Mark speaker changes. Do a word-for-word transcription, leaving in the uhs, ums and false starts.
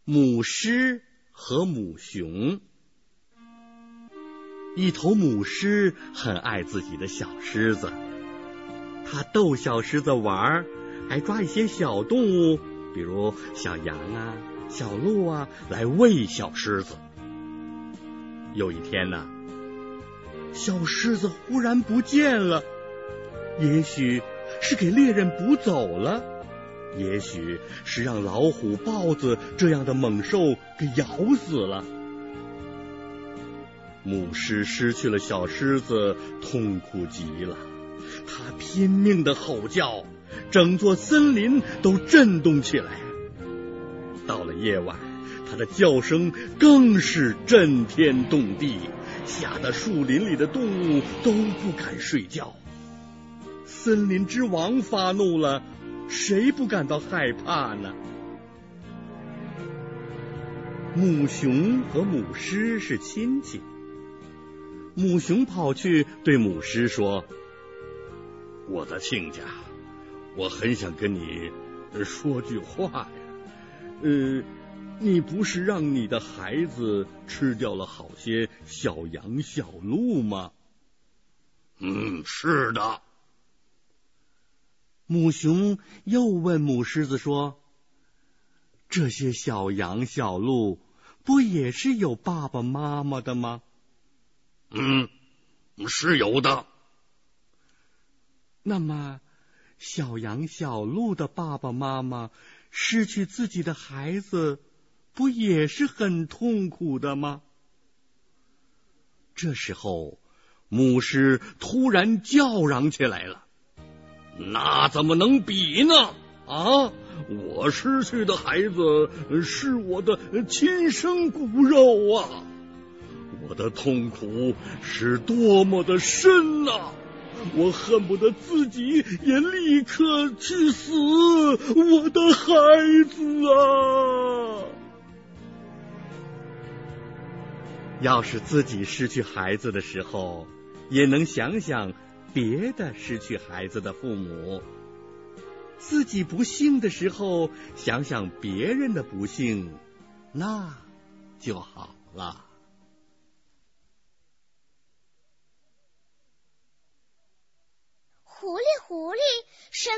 Speaker 1: 母狮和母熊。一头母狮很爱自己的小狮子，它逗小狮子玩，还抓一些小动物，比如小羊啊、小鹿啊，来喂小狮子。有一天呢，小狮子忽然不见了，也许是给猎人捕走了，也许是让老虎、豹子这样的猛兽给咬死了。母狮失去了小狮子，痛苦极了，它拼命的吼叫，整座森林都震动起来。到了夜晚，它的叫声更是震天动地，吓得树林里的动物都不敢睡觉。森林之王发怒了，谁不感到害怕呢？母熊和母狮是亲戚，母熊跑去对母狮说：我的亲家，我很想跟你说句话呀。呃，你不是让你的孩子吃掉了好些小羊小鹿吗？
Speaker 2: 嗯，是的。
Speaker 1: 母熊又问母狮子说：这些小羊小鹿不也是有爸爸妈妈的吗？
Speaker 2: 嗯，是有的。
Speaker 1: 那么小羊小鹿的爸爸妈妈失去自己的孩子，不也是很痛苦的吗？这时候母狮突然叫嚷起来了：
Speaker 2: 那怎么能比呢？啊，我失去的孩子是我的亲生骨肉啊，我的痛苦是多么的深啊，我恨不得自己也立刻去死，我的孩子啊！
Speaker 1: 要是自己失去孩子的时候，也能想想别的失去孩子的父母；自己不幸的时候，想想别人的不幸，那就好了。
Speaker 3: 狐狸，狐狸，什